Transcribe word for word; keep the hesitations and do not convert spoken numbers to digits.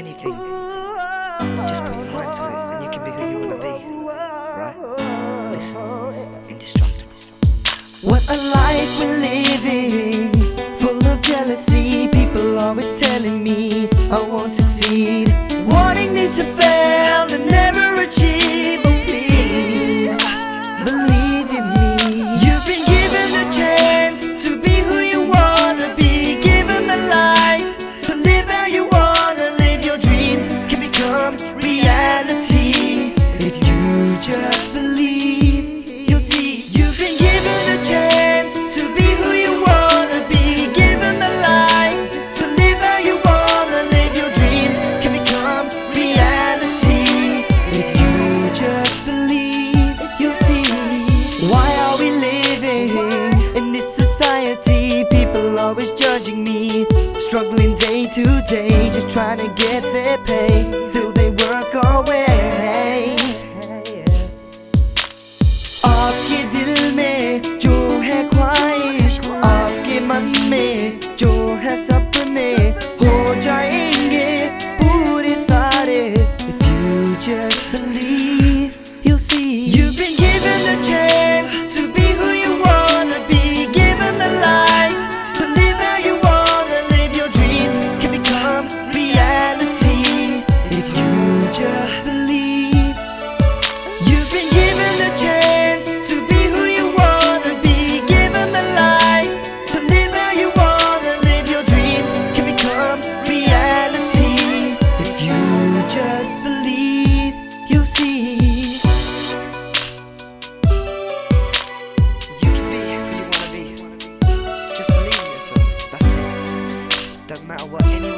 anything. Just put your mind to it and you can be who you wanna be. Right? Listen, indestructible. What a life we're living, full of jealousy. People always telling me I won't succeed, wanting me to fail and never achieve. Oh please, believe in me. You've been given a chance to be who you wanna be, given the life to live how you wanna live. Your dreams can become reality if you just believe. You'll see. You've been given a chance to be who you wanna be, given the life to live how you wanna live. Your dreams can become reality if you just believe. You'll see. Why are we living in this society? People always judging me, struggling day to day, just trying to get their pay till they work always. आपके दिल में जो है ख्वाहिश, आपके मन में जो है सपने, हो जाएंगे पूरे सारे if you just believe. You'll see. You've been given a chance to be who you wanna be, given the life to live how you wanna live. Your dreams can become reality if you just believe. You've been given a chance to be who you wanna be, given the life to live how you wanna live. Your dreams can become reality if you just believe. You'll see. You can be who you wanna be. Just believe in yourself. That's it. Don't matter what anyone